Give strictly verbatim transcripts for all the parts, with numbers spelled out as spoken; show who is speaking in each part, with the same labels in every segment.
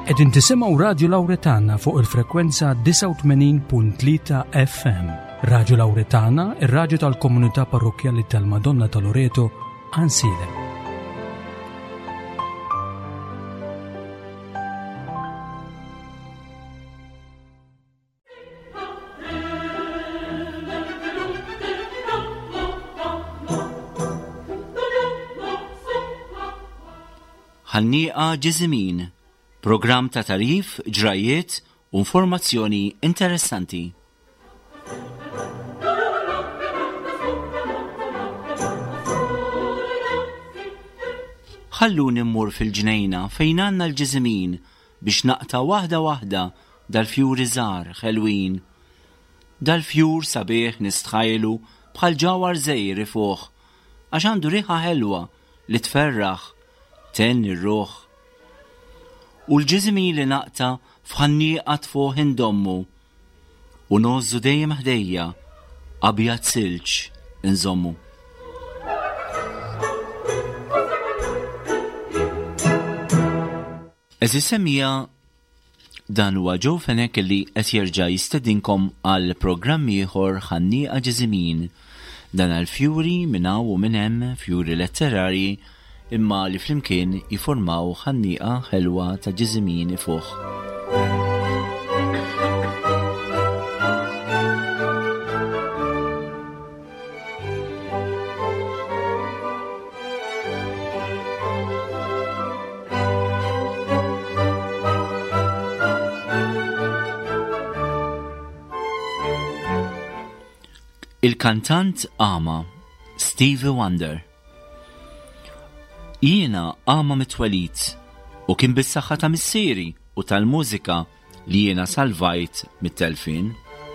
Speaker 1: Qegħdin tisimgħu Radio Lawretana fuq il-frekwenza tisa' u tmenin punt tlieta F M. Radio Lawretana, ir-radju tal-Komunità Parrokjali tal-Madonna ta' Loreto, Ansilem.
Speaker 2: Ħannieqa Ġiżimin, programm ta' tarif, ġrajiet u informazzjoni interessanti. Ħalluni mmur fil-ġnejna fejn għandna l-ġiżimin biex naqta' waħda waħda dal-fjuri żgħar ħelwin. Dal-fjur sabiħ nistħajlu bħal ġawar żgħir fuq għax għandu riħa ħelwa li tferraħ ten ir-ruħ. U l-ġiżimin li naqta f'ħannieqa tfuq indommu u nożżu dejjem ħdejja abjad silġ inżommu. Eżis semmija dan huwa Joe Fenek li qed jerġa' jistedinkom għal programm ieħor ħannieqa Ġiżimin, dan għal fjuri minn hawn u minn hemm, fjuri letterarji imma li flimkien jiformaw ħannieqa ħelwa ta' ġiżimin fuq. Il-kantant Ama, Stevie Wonder. Jiena Ama mitwelid u kien bis-saħħa ta' missieri u tal-mużika li jiena salvajt mit-telfin.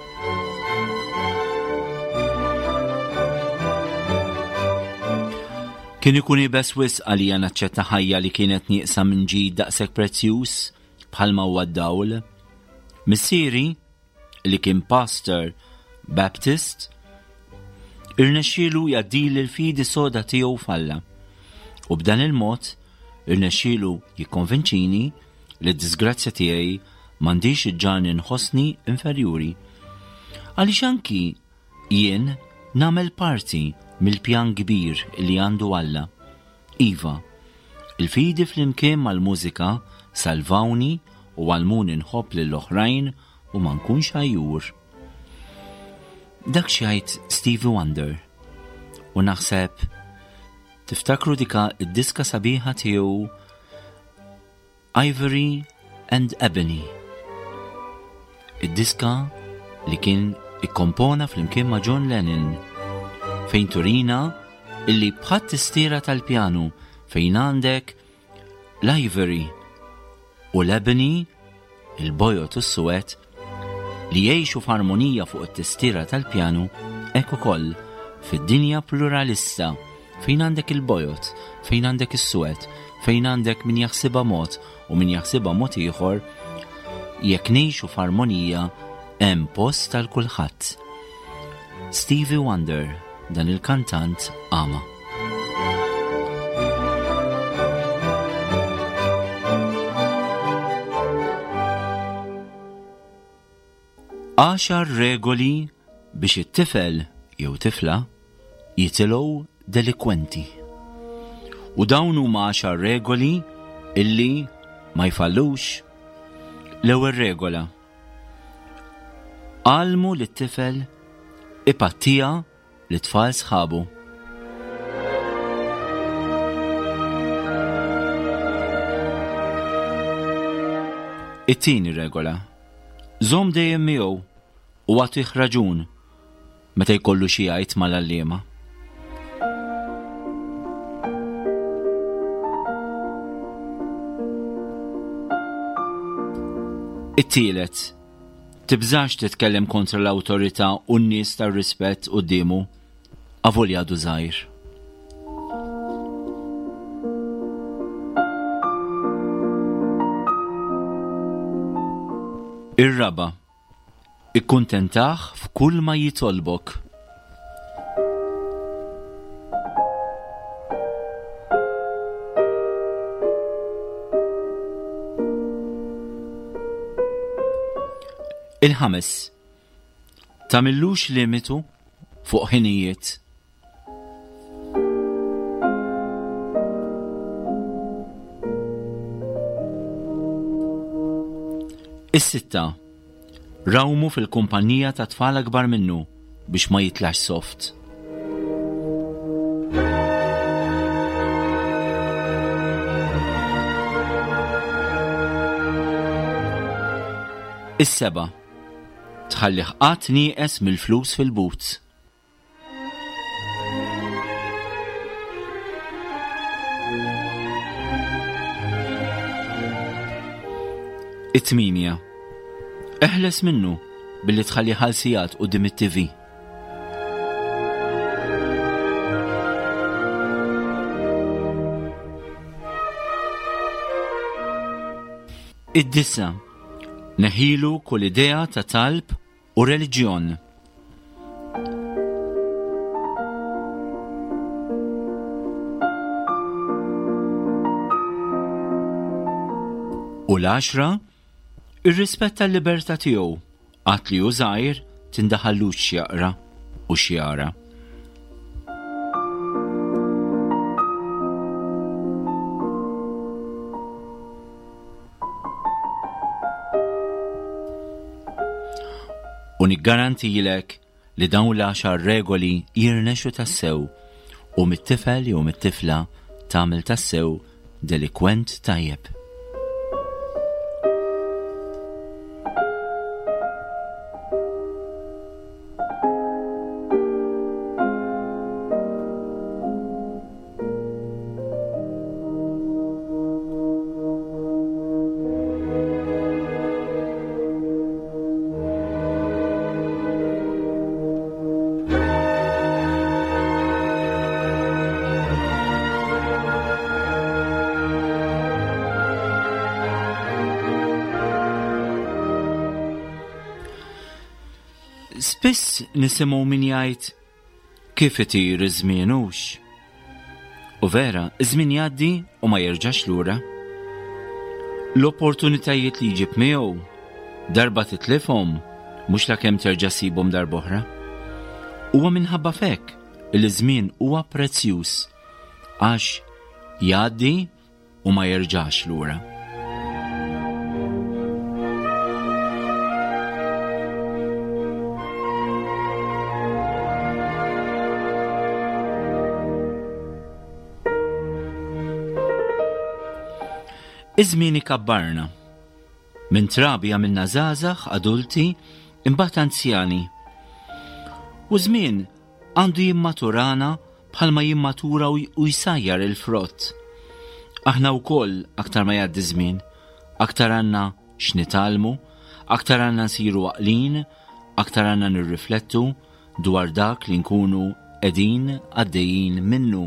Speaker 2: Kien ikun ibes wisq għalija naċċetta ħajja li kienet nieqsa minn ġid daqshekk prezzjuż bħalma huwa d-dawl. Missieri li kien pastor Baptist irnexxielu jgħaddili l-fidi soda tiegħu falla. U b'dan il-mod irnexxielu jikkonvinċini li d-disgrazzja tiegħi m'għandix iġġarni nħossni inferjuri. Għaliex anki jien nagħmel parti mill-pjan kbir li għandu Alla. Iva, il-fidi flimkien mal-mużika salvawni u għalmuni nħobb lill-oħrajn u ma nkunx għajjur. Dak xi jgħid Stevie Wonder u naħseb tiftakru dika id-diska sabiħa tiegħu Ivory and Ebony. Id-diska li kien ikkompona flimkien ma' John Lennon fejn turina illi bħadd tistiera tal-pjanu fejn għandek l-Ivory u l-Ebony, il-bojot u s-suwed li jgħixu f'armonija fuq it-tistiera tal-pjanu hekk ukoll fid-dinja pluralista fejn għandek il-bojot, fejn għandek is-suwed, fejn għandek min jaħsibha mod u min jaħsibha mod ieħor, jekk ngħixu f'armonija hemm post tal kulħadd. Stevie Wonder, dan il-kantant Ama. Għaxar regoli biex it-tifel jew tifla jitilgħu delikwenti. U dawn huma għaxar regoli illi ma jfallux. L-ewwel regola: għallmu lit-tifel ipattija lit-tfal sħabu. It-tieni regola: żomm dejjem miegħu u għatih raġun meta jkollu xi jgħid mal-għalliema. It-tielet: tibżax titkellem kontra l-awtorità u n-nies tar-rispett qudiemu avolja għadu żgħir. Ir-raba: ikkuntentaħ f'kull ma jitolbok. Il-ħames, tamillux limitu fuq ħinijiet. Is-sitta, rawmu fil-kumpanija ta' tfal akbar minnu biex ma jitlax soft. Is-seba, tħalli ħqat nieqes mill-flus fil-boots. It-tmimja, eħles minnu billi tħalli ħalsijat quddiem it-T V. Id-dissa, neħilu kull idea ta' talb u reliġjon. U l-għaxra, irrispetta l-libertà tiegħu, għat li hu żgħir tindaħallux x'jaqra u x'jara. U niggarantijilek li dawn l-għaxar regoli jirnexu tassew u mit-tifel jew mit-tifla tagħmel tassew delikwent tajjeb. Spiss nisimgħu min jgħid kif itir iż-żmien hux. U vera, iż-żmien jgħaddi u ma jerġax lura. L-opportunitajiet li jġib miegħu darba titlifhom mhux lakemm terġa' ssibhom darb'oħra. Huwa minħabba f'hekk il-żmien huwa prezzjuż għax jgħaddi u ma jerġax lura. Iż-żmien ikabbarna. Minn trabi għamilna żgħażagħ, adulti, imbagħad anzjani. U żmien għandu jimmaturana bħalma jimmatura u jsajjar il-frott. Aħna wkoll aktar ma jgħaddi żmien, aktar għandna x'nitalmu, aktar għandna nsiru għaqlin, aktar għandna nirriflettu dwar dak li nkunu qegħdin għaddejjin minnu.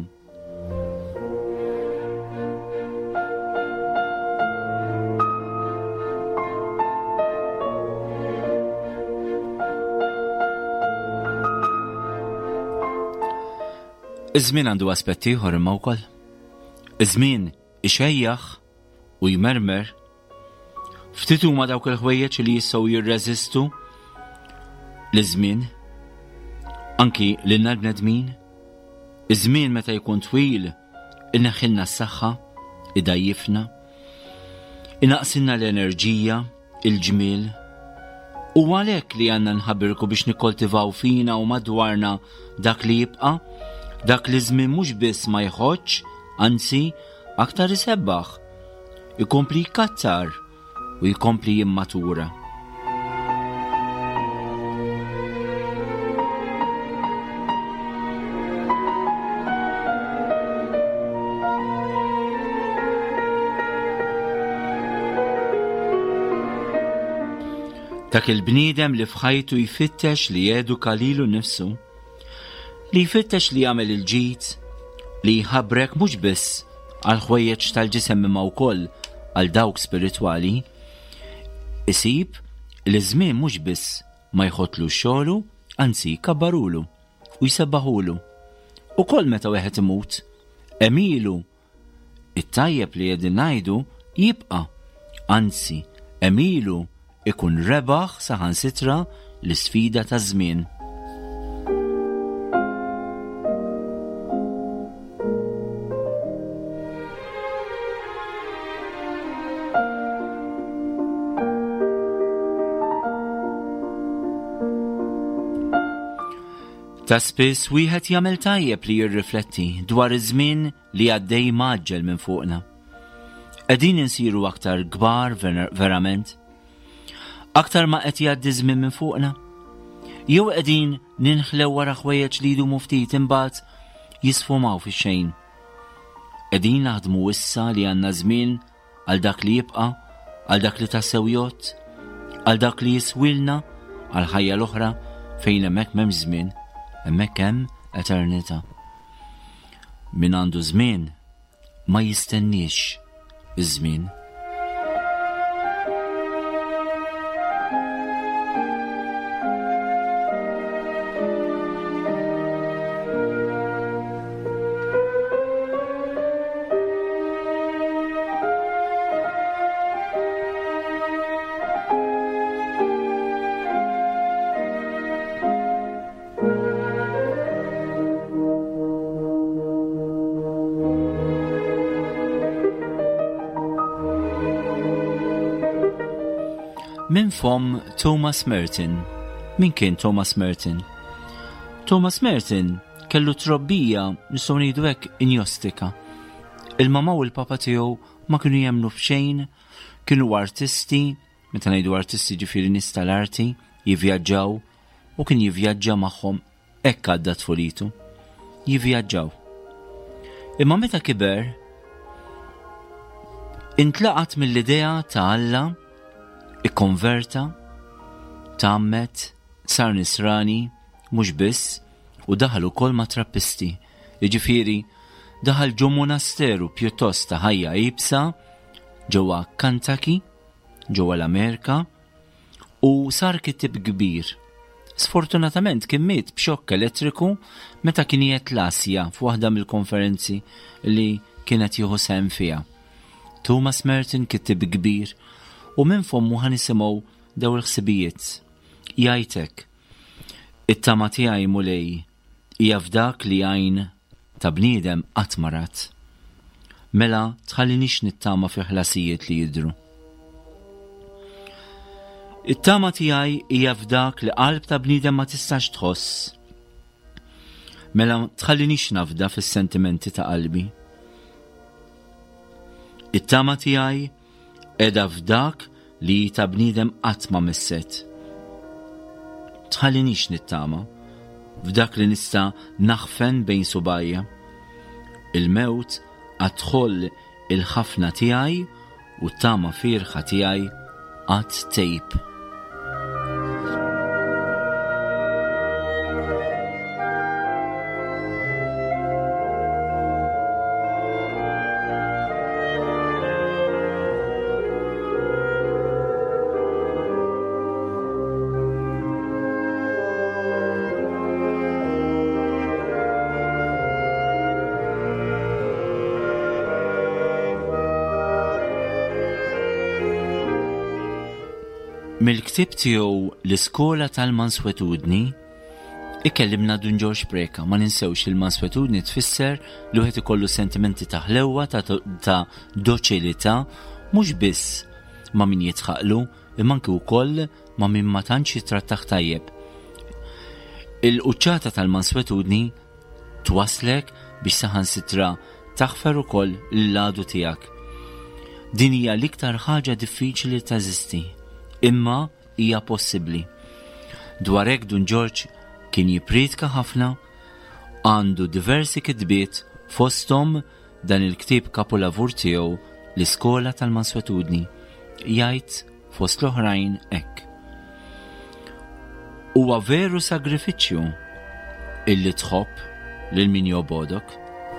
Speaker 2: Iż-żmien għandu aspetti ieħor imma wkoll. Iż-żmien ixejjaħ u jmermer. Ftit huma dawk il-ħwejjeġ li jistgħu jirreżistu l-żmien anki lilna l-bnedmin. Iż-żmien meta jkun twil inneħħilna s-saħħa, idajjifna, inaqsilna l-enerġija, il-ġmiel. U għalhekk li għandna nħabbirku biex nikkoltivaw fina u madwarna dak li jibqa', dak li żmien mhux biss ma jħoġġ, anzi aktar isebbaħ, ikompli jkattar u jkompli jimmatura. Dak il-bniedem li fħajtu jfittex li jeduka lilu nnifsu, li jfittex li jagħmel il-ġid, li jħabbrek mhux biss għal ħwejjeġ tal-ġisem imma wkoll għal dawk spiritwali, isib li żmien mhux biss ma jħottlu xogħlu, anzi kabbarulu u jsebbaħulu. Ukoll meta wieħed imut, emilu it-tajjeb li qegħdin ngħidu jibqa', anzi emilu ikun rebaħ saħansitra l-isfida taż-żmien. Ta' spiss wieħed jagħmel tajjeb li jirrifletti dwar iż-żmien li għaddej maġġel minn fuqna. Qegħdin insiru aktar kbar verament? Aktar ma qed jgħaddi żmien minn fuqna? Jew qegħdin ninħlew wara ħwejjeġ li jdumu ftit imbagħad jisfumaw fix-xejn. Qegħdin naħdmu issa li għandna żmien għal dak li jibqa', għal dak li tassew jgħod, għal dak li jiswilna, għal ħajja l-oħra fejn hemmhekk m'hemm żmien. Hemmhekk hemm eternità. Min għandu żmien ma jistenniex iż-żmien. Min fom Thomas Merton. Min kien Thomas Merton? Thomas Merton kellu trobbija nistgħu ngħidu hekk injostika. Il-mama u l-papa tiegħu ma kienu jemmnu f'xejn, kienu artisti, meta ngħidu artisti ġifieri nies tal-arti, jivvjaġġaw u kien jivvjaġġa magħhom hekk għadda tfulitu. Jivvjaġġaw. Imma meta kiber intlaqat mill-idea ta' Alla, ikkonverta, tammet, sar nisrani, mhux biss, u daħal ukoll ma' trappisti. Jiġifieri daħal ġo monasteru pjuttost ta' ħajja ibsa ġewwa Kentucky, ġewwa l-Amerika, u sar kitib kbir. Sfortunatament kien miet b'xokk elettriku meta kien qiegħed l-Asja f'waħda mill-konferenzi li kienet jieħu sehem fiha. Thomas Merton kitib kbir u minn fommu ħanisimgħu daw il-ħsibijiet. Jgħidlek, it-tama tiegħi mulej hija f'dak li għajn ta' bniedem qatt ma rat. Mela tħallinix nittama fi ħlasijiet li jidhru. It-tama tiegħi hija f'dak li qalb ta' bniedem ma tistax tħoss. Mela tħallinix nafda fis-sentimenti ta' qalbi. It-tama tiegħi edha f'dak li ta' bniedem qatt ma misset. Tħallinix nittama f'dak li nista' naħfen bejn subajja. Il-mewt għadħol il-ħafna tiegħi u t-tama firħa tiegħi qatt tejb. Mill-ktib tiegħu l-iskola tal-Manswetudni ikellimna dun George Preka. Ma ninsewx il-Manswetudni tfisser li wieħed ikollu sentimenti ta' ħlewwa ta', ta doċilità mhux biss ma' min jitħaqlu imma anke wkoll ma' min ma tantx jitrattaħ tajjeb. Il-quċċata tal-Manswetudni twaslek biex saħansitra taħfer ukoll l-għadu tiegħek. Din hija l-iktar ħaġa diffiċli teżisti. Imma hija possibbli. Dwar hekk Dun George kien jipritka ħafna, għandu diversi kitbiet fosthom dan il-ktieb kapolavur tiegħu l-iskola tal-Manswetudni. Jgħid fost l-oħrajn hekk. Huwa veru sagrifiċċju illi tħobb lil min jobodok.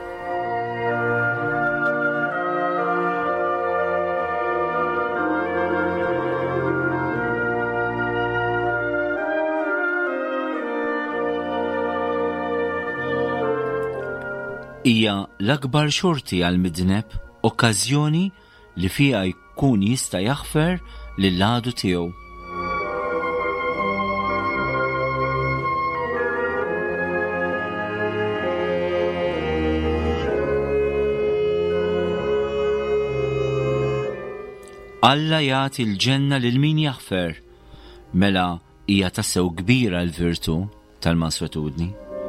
Speaker 2: Hija l-akbar xorti għal midneb okkażjoni li fiha jkun jista' jaħfer lil għadu tiegħu Alla jagħti l-ġenna lil min jaħfer, mela hija tassew kbira l-virtu tal-manswetudni.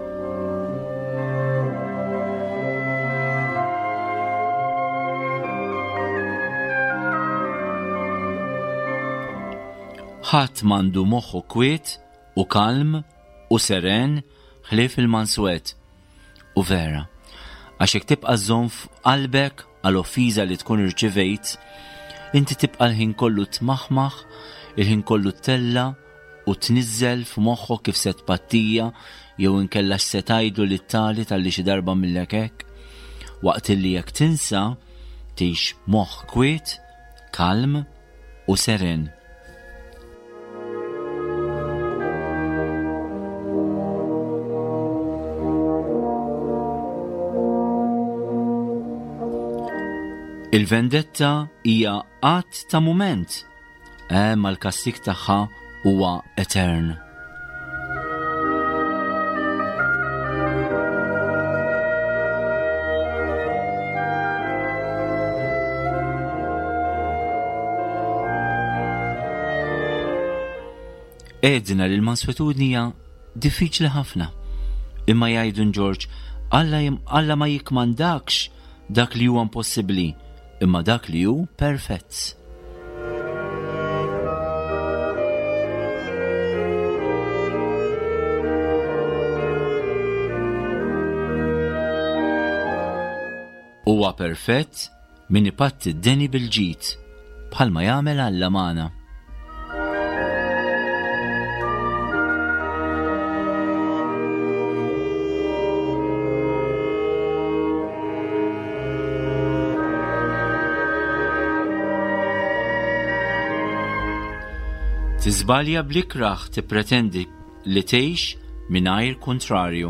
Speaker 2: Ħadd m'għandu moħħu kwiet u kalm u seren ħlief il-manswet. U vera, għax jekk tibqa' żomm f'qalbek għal offiża li tkun irċivejt, inti tibqa' l-ħin kollu tmaħmaħ, il-ħin kollu tella u tniżżel f'moħħok kif se tpattija jew inkella x'se tgħidu lit-tali talli xi darba millek hekk, waqt illi jekk tinsa tgħix moħħ kwiet, kalm u seren. Il-vendetta hija qatt ta' mument, imma l-kastik tagħha huwa etern. Edna li l-manswetudni hija diffiċli ħafna, imma jgħidu George Alla ma jikmandakx dak li huwa impossibbli, imma dak li hu perfett. Huwa perfett min ipatti d-deni bil-ġid bħalma jagħmel Alla magħna. Tiżbalja bl-ikraħ tippretendi li tgħix mingħajr kontrarju.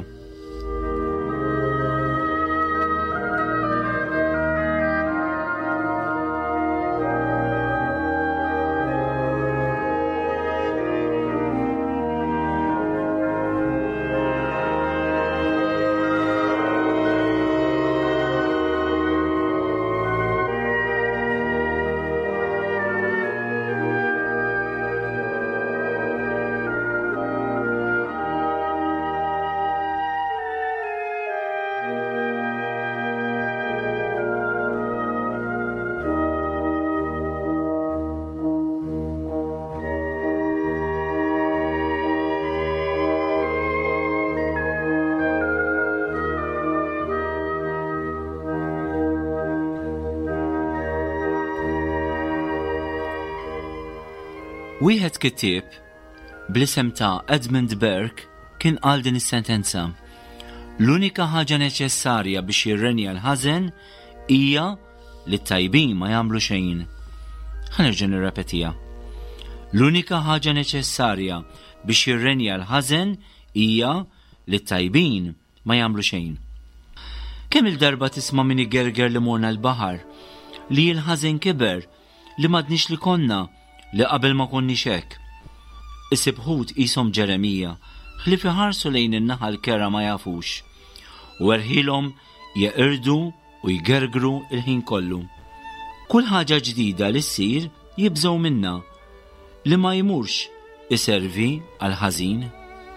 Speaker 2: Wieħed kittieb bl-isem ta' Edmund Burke kien qal din is-sentenza: L-unika ħaġa neċessarja biex jirrenja l-ħażen hija li t-tajbin ma jagħmlu xejn. Ħanerġa' nirrepetiha. L-unika ħaġa neċessarja biex jirrenja l-ħażen hija li t-tajbin ma jagħmlu xejn. Kemm il-darba tisma' min igerger li morna l-baħar, li l-ħażen kiber, li m'għadniex li konna, li qabel ma konniex hekk. Is-sibħut qishom Ġeremija, ħlief iħarsu lejn in-naħa l-kera ma jafux, u erħilhom jeqirdu u jgergru il-ħin kollu. Kull ħaġa ġdida li ssir jibżgħu minnha, li ma jmurx iservi għal ħażin.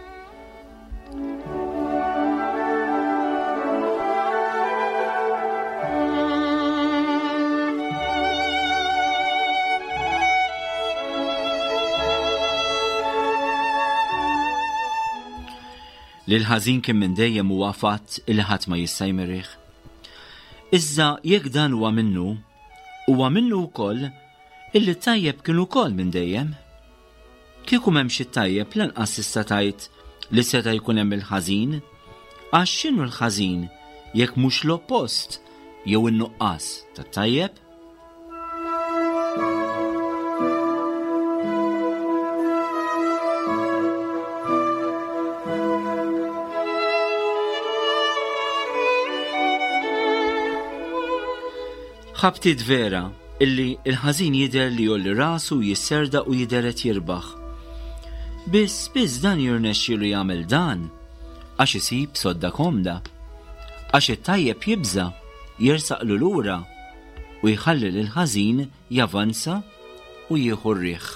Speaker 2: Li l-ħażin kien minn dejjem huwa fatt li ħadd ma jista' jmerih. Iżda jekk dan huwa minnu, huwa minnu wkoll illi t-tajjeb kienu wkoll minn dejjem. Kieku m'hemmx it-tajjeb lanqas tista' tgħid li seta' jkun hemm il-ħażin, għax x'inhu l-ħażin jekk mhux l-oppost jew in-nuqqas tat-tajjeb? Ħabtit vera illi il-ħażin jidher li jolli rasu jisserda u jideret jirbaħ. Biss biss dan jirnexxielu jagħmel dan għax isib sodda komda, għax it-tajjeb jibża jersaqlu lura u jħalli l-ħażin javanza u jieħu r-riħ.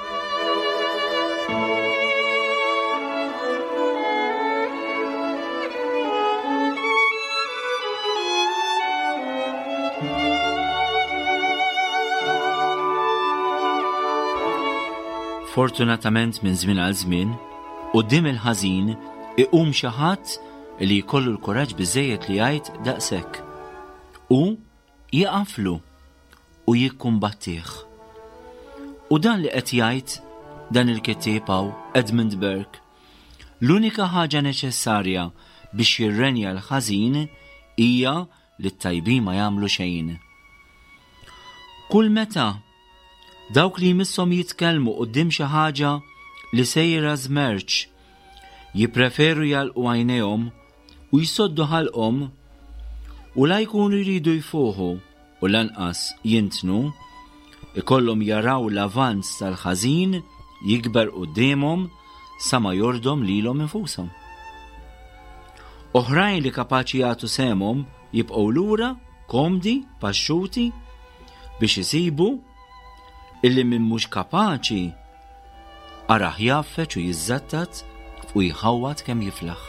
Speaker 2: Fortunatament minn żmien għal żmien, quddiem il-ħażin iqum xi ħadd li jkollu l-kuraġġ biżżejjed li jgħid daqshekk u jaqaflu u jikkumbattih. U dan li qed jgħid dan il-kittieb hawn Edmund Burke, l-unika ħaġa neċessarja biex jirrenja l-ħażin hija li t-tajbin ma jagħmlu xejn. Kull meta dawk li jmisshom jitkellmu quddiem xi ħaġa li sejra żmerġ jippreferu jalqu għajnejhom u jsoddu ħalqhom u la jkunu jridu jfuħu u lanqas jintnu, ikollhom jaraw l-avanz tal-ħażin jikber qudiemhom sa ma jordhom lilhom infushom. Oħrajn li kapaċi jagħtu semhom jibqgħu lura komdi paxxuti biex isibu illi min mhux kapaċi araħ jaffeċ u jiżattat u jħawwat kemm jiflaħ.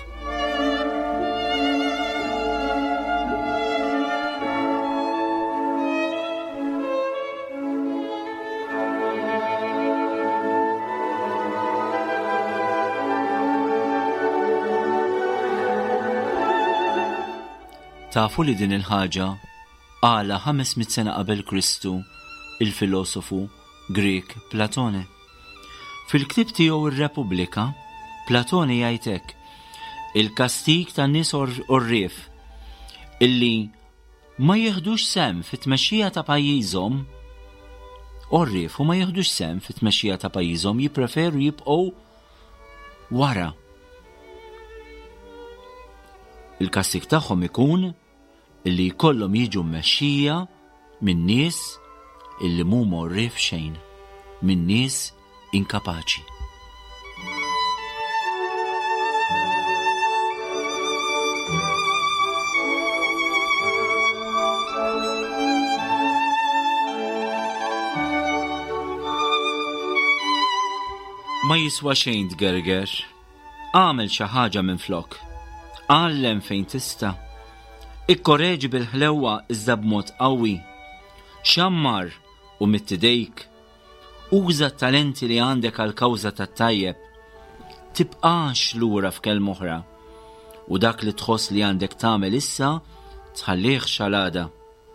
Speaker 2: Tafu li din il-ħaġa għala ħames mit sena qabel Kristu il-filosofu Grek Platone. Fil-ktib tiegħu ir-Repubblika, Platone jgħid hekk: il-kastig tan-nies orrif illi ma jieħdux sem fit-tmexxija ta' pajjiżhom, orrif u ma jieħdux sem fit-tmexxija ta' pajjiżhom jippreferu jibqgħu wara. Il-kastig tagħhom ikun illi jkollhom jiġu mmexxija minn nies illi mhuma orrif xejn, minn nies inkapaċi. Ma jiswa xejn tgerger, għamel xi ħaġa minflok, għallem fejn tista', ikkoreġi bil-ħlewwa iżda b'mod qawwi, xammar u mittidejk, uża t-talenti li għandek għal kawża tat-tajjeb, tibqax lura f'kelma oħra, u dak li tħoss li għandek tagħmel issa tħallih xalada.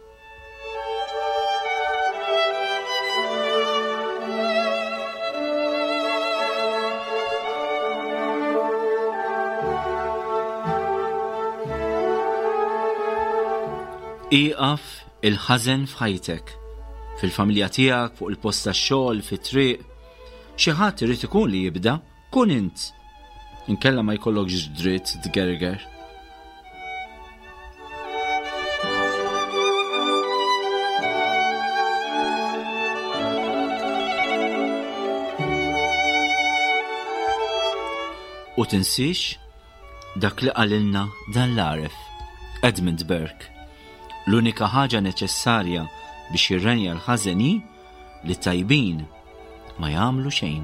Speaker 2: Iqaf il-ħażen f'ħajtek, fil-familja tiegħek, fuq il-post tax-xogħol, fit-triq. Xi ħadd irid ikun li jibda, kun int. Inkella ma jkollokx dritt tgerger. U tinsix dak li qalilna dan l-għaref, Edmund Burke. L-unika ħaġa neċessarja biex jirrenja l-ħażeni li tajbin ma jagħmlu xejn.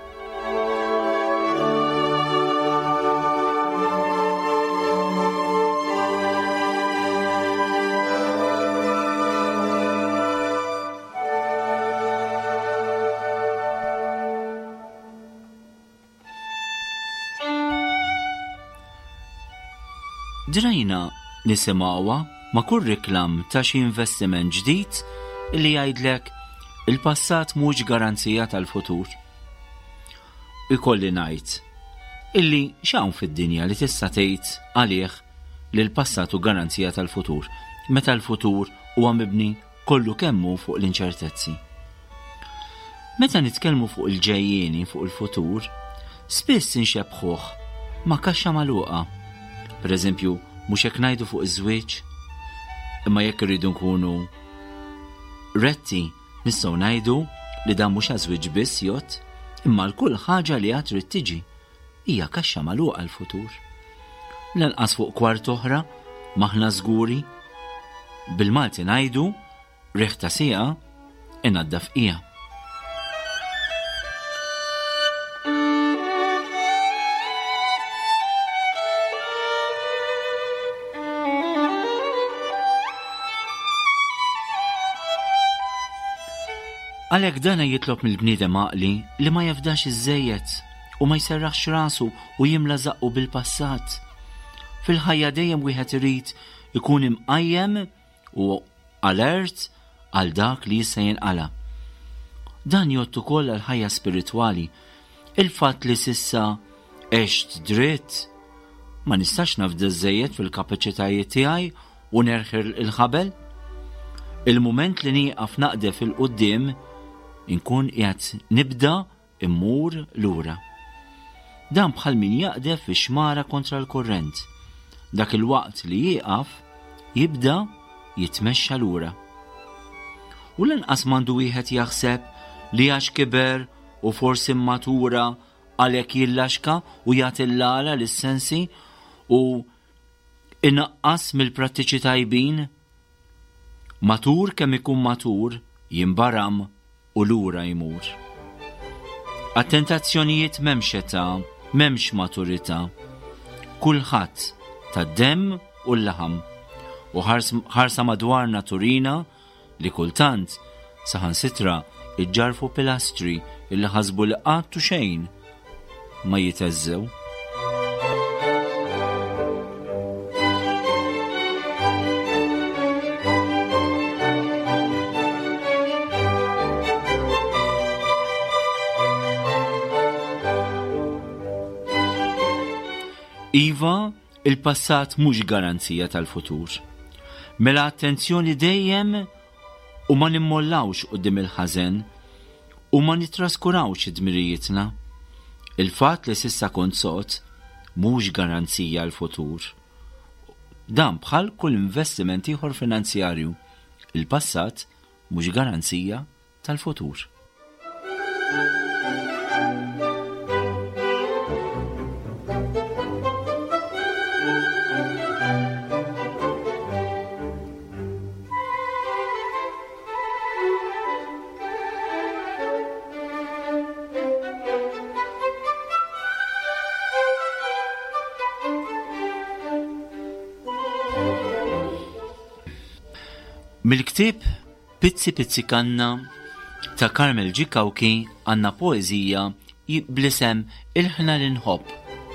Speaker 2: Drajna nisimgħuha ma' kull riklam ta' xi investiment ġdid li jgħidlek il-passat mhux garanzija tal-futur. Ikolli ngħid illi x'hawn fid-dinja li tista' tgħid għalih li l-passat hu garanzija tal-futur, meta l-futur huwa mibni kollu kemmu fuq l-inċertezzi. Meta nitkellmu fuq il-ġejjieni fuq il-futur, spiss inxebħuh ma' kaxxa magħluqa. Pereżempju, mhux hekk ngħidu fuq iż-żwieġ, imma jekk irridu nkunu retti nistgħu ngħidu li dan mhux għażwieġ biss jgħod, imma l-kull ħaġa li għad trid tiġi hija kaxxa magħluqa l-futur. Lanqas fuq kwart oħra maħna żguri, bil-Malti ngħidu riħ ta' siqa inaddaf qija. Għalhekk dana jitlob mill-bniedem għaqli li ma jafdax iż-żejjed u ma jserraħx rasu u jimla zaqqu bil-passat. Fil-ħajja dejjem wieħed irid ikun imqajjem u alert għal dak li jista' jinqala. Dan jgħod ukoll għal ħajja spiritwali. Il-fatt li sissa għext dritt ma nistax nafda żejjed fil-kapaċitajiet tiegħi u nerħir il-ħabel. Il-mument li nieqaf naqdef il-qudiem inkun qiegħed nibda immur lura. Dan bħal min jaqdef fi xmara kontra l-kurrent. Dak il-waqt li jieqaf jibda jitmexxa lura. U lanqas m'għandu wieħed jaħseb li għax kiber u forsi matura għalhekk jillaxka u jagħti l-għala lis-sensi u inaqqas mill-prattiċi tajbin. Matur kemm ikun matur jimbaram u lura jmur. Għat-tentazzjonijiet m'hemmx età, m'hemmx maturità. Kulħadd tad-demm u l-laħam. U ħarsa madwarna turina li kultant saħansitra iġġarfu pilastri illi ħasbu li qattu xejn ma jiteżżew. Iva, il-passat mhux garanzija tal-futur. Mela attenzjoni dejjem u ma nimmollawx quddiem il-ħażen u ma nitraskurawx id-dmirijietna. Il-fatt li s'issa kont sod mhux garanzija l-futur. Dan bħal kull investiment ieħor finanzjarju. Il-passat mhux garanzija tal-futur. Mill-ktieb Pizzi Pizzi Kanna ta' Karmel G. Kawki għandna poeżija bl-isem Il-ħna l-inħobb.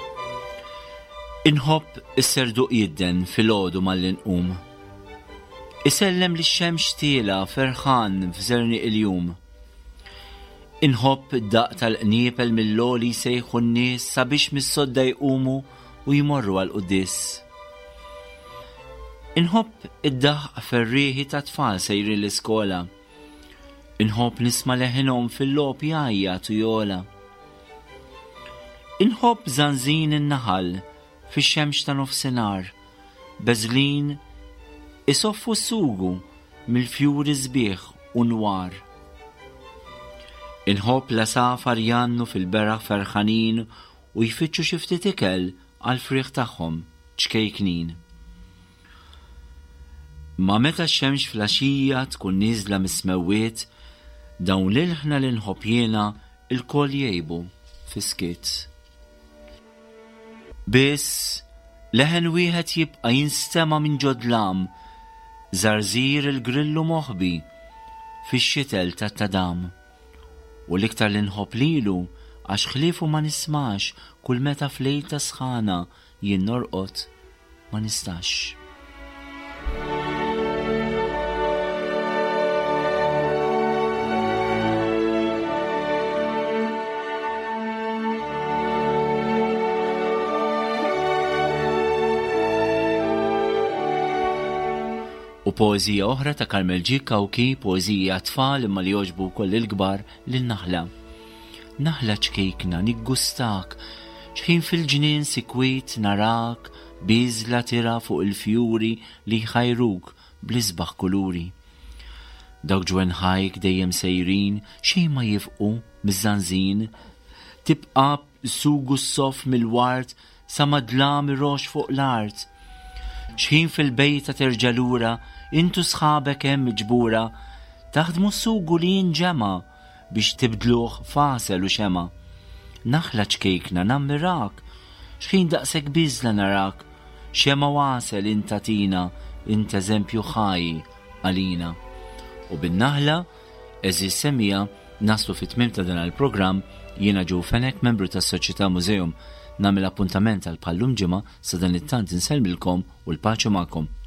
Speaker 2: Inħobb is-serduq jidden fil-għodu mal-inqum. Isellem li x-xemx tiela ferħan f'żerni il-jum. Inħobb id-daq tal-qniepel mill-loli sejħu n-nies sabiex mis-sodda jqumu u jmorru għal-qudies. Inħobb id-daħq ferrieħi ta' tfal sejri l-iskola. Inħobb nisma' leħinhom fil-logħob jgħajjat u jola. Inħobb żanżin in-naħal fix-xemx ta' nofsinhar, beżlin isoffu s-sugu mill-fjuri sbieħ u nwar. Inħobb l-asafar jannu fil-beraħ ferħanin u jfittxu xi ftit ikel għall-frieħ tagħhom ċkejknin. Ma meta x-xemx flaxija tkun niżla mis-smewwiet, dawn l-ħna l-inħobb jiena il-kol jgħibu fiskiet. Biss leħen wieħed jibqa' jinstema' minn ġodlam, żarżir il-grillu moħbi fix-xitel tat-tadam. U l-iktar l-inħobb lilu għax ħliefu ma nismax kull meta flejta sħana jien norqod ma nistax. U poezija oħra ta' Karmel G. Kawki, poezija tfal imma li jogħġbu wkoll il-kbar lin-naħla. Naħla ċkejkna niggustak, x'ħin fil-ġnien sikwit narak, biżla tira fuq il-fjuri li jħajruk bl-isbaħ kuluri. Dawk ġwenħajk dejjem sejrin, xejn ma jifqu miż-żanżin, tibqa' sugu s-sof mill-wart sa madlam irox fuq l-art. X'ħin fil-bejta terġa' lura, intu sħabek hemm miġbura, taħdmu s-sugu li jinġema biex tibdluh fasel u xema. Naħla ċkejkna nammirak, x'ħin daqsek biżla narak, xema wasel inta tina, inta eżempju ħaj għalina. U bin-naħla Eżis semmija naslu fit-tmiem ta' dan il-programm jiena Joe Fenek, membru tas-Soċjetà Mużeum, nagħmel appuntament għal pallum ġimgħa sa dan it-tant insellmilkom u l-paċi magħkom.